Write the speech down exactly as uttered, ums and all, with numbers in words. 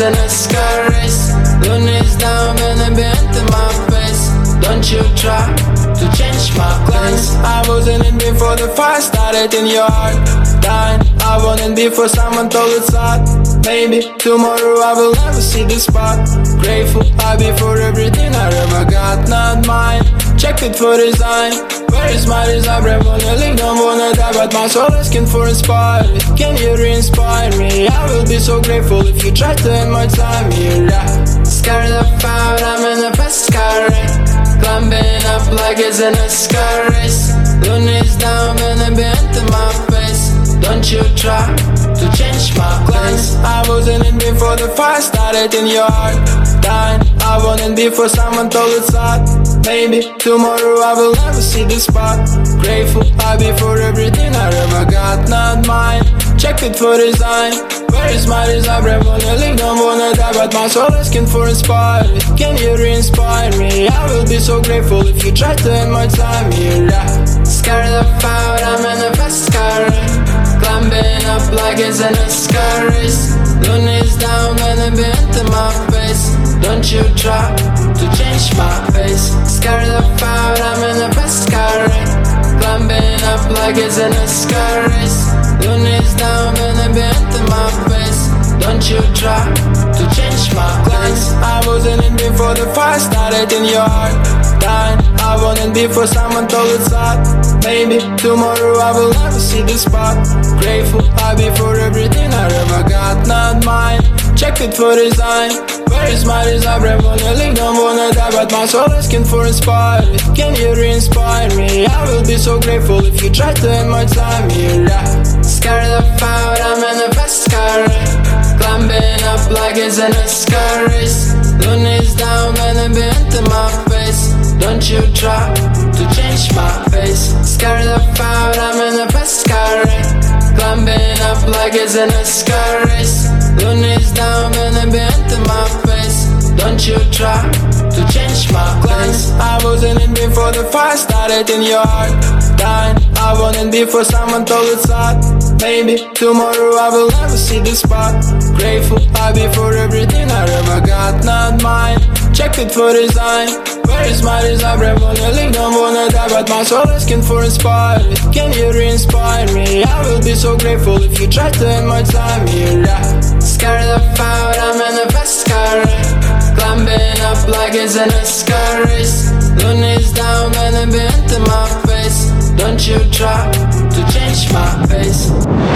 in a sky race. Moon is down when I bent in my face. Don't you try to change my plans. I wasn't in before the fire started in your heart. Dying, I wanted before someone told it's hot. Maybe tomorrow I will never see the spot. Grateful I be for everything I ever got. Not mine, check it for design. Where is my desire? I wanna live, don't wanna die, but my soul asking for inspire. Can you re-inspire me? I will be so grateful if you try to end my time here. Yeah. Scared of out, I'm in a fast car race. Climbing up like it's in a sky race. Moon is down when I bent in my face. Don't you try to change my plans. I wasn't in before the fire started in your heart. Dying, I wanted before someone told it's hot. Maybe tomorrow I will never see the spot. Grateful I be for everything I ever got. Not mine, check it for design. Where is my desire? I wanna live, don't wanna die, but my soul asking for inspire. Can you re-inspire me? I will be so grateful if you try to end my time here. Yeah. Scared of out, I'm in a fast car. Climbing up like it's in a sky race. Moon is down when I bent in my face. Don't you try to change my face. Scared of out, I'm in a fast car. Climbing up like it's in a sky race. Moon is down when I bent in my face. Don't you try to change my plans. I wasn't in before the fire started in your heart. Dying, I wanted before someone told it's hot. Maybe tomorrow I will never see the spot. Grateful I be for everything I ever got. Not mine, check it for design. Where is my desire? I wanna live, don't wanna die, but my soul asking for inspire. Can you re-inspire me? I will be so grateful if you try to end my time here. Yeah. Scared of out, I'm in a fast car. Climbing up like it's in a sky race. Moon is down when I bent in my face. Don't you try to change my face. Scared of out, I'm in a fast car. Climbing up like it's in a sky race. Moon is down when I bent in my face. Don't you try to change my plans. I wasn't in before the fire started in your heart. Dying, I wanted before someone told it's hot. Maybe tomorrow I will never see the spot. Grateful I be for everything I ever got. Not mine, check it for design. Where is my desire? I wanna live, don't wanna die, but my soul asking for inspire. Can you re-inspire me? I will be so grateful if you try to end my time here. Yeah. Scared of out, I'm in a fast car. Climbing up like it's in a sky race. Moon is down when I bent in my face. Don't you try to change my face.